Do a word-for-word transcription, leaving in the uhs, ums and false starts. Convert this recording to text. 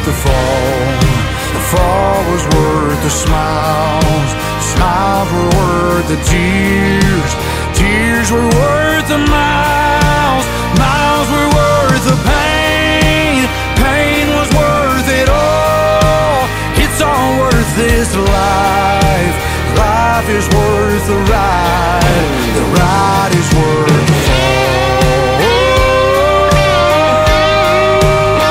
the fall. The fall was worth the smiles. The smiles were worth the tears. Tears were worth the miles. Miles were worth the pain. Pain was worth it all. It's all worth this life. Life is worth the ride. The ride.